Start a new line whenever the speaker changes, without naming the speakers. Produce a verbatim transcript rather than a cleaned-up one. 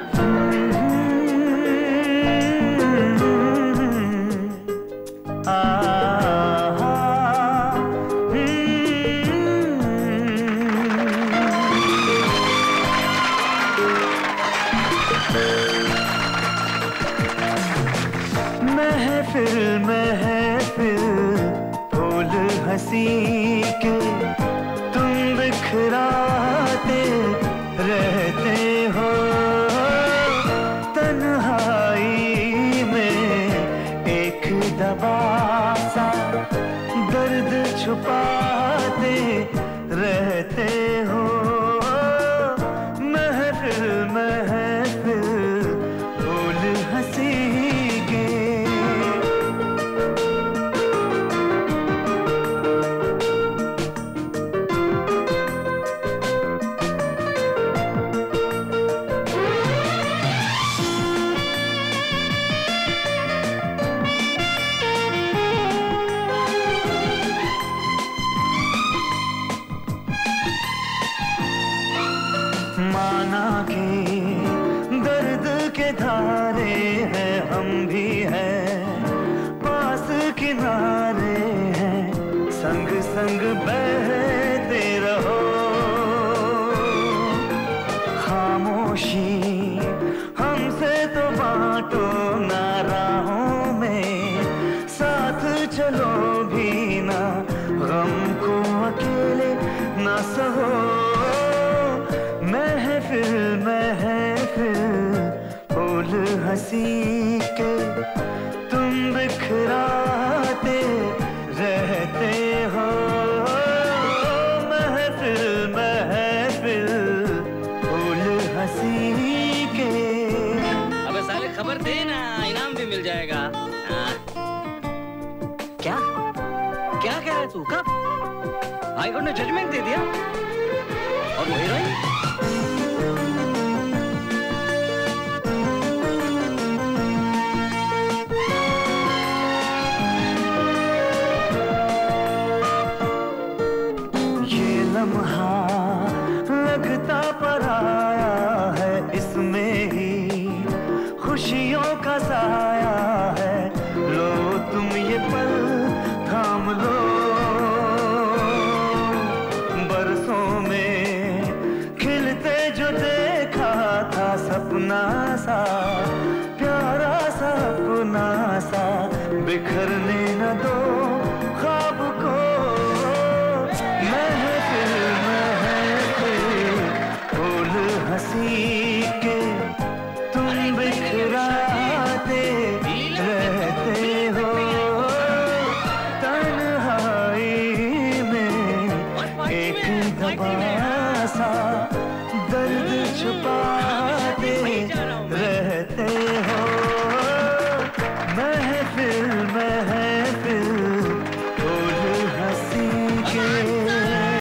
महफिल महफिल फूल हंसी के तुम बिखराते रहते हो, तन्हाई में एक दबा सा दर्द छुपाते रहते हो। महफिल महफिल फूल हंसी के। माना कि दर्द के धारे हैं हम भी हैं, पास किनारे हैं, संग संग बहते रहो। खामोशी हमसे तो बांटो ना राहों में, साथ चलो भी ना गम को अकेले ना सहो। महफिल महफिल फूल हंसी के तुम बिखराते रहते हो। महफिल महफिल फूल हंसी के।
अबे साले खबर दे ना, इनाम भी मिल जाएगा। हाँ? क्या क्या कह रहे तू? कब हाई कोर्ट ने जजमेंट दे दिया और वो हीरोइन?
लम्हा लगता पराया है, इसमें ही खुशियों का साया है। लो तुम ये पल थाम लो, बरसों में खिलते जो देखा था सपना सा, प्यारा सा अपना सा, बिखरने न दो ख्वाब को। महफिल महफिल फूल हंसी के तुम बिखराते रहते हो, तन्हाई में एक दबा सा दर्द छुपाते रहते हो। महफिल में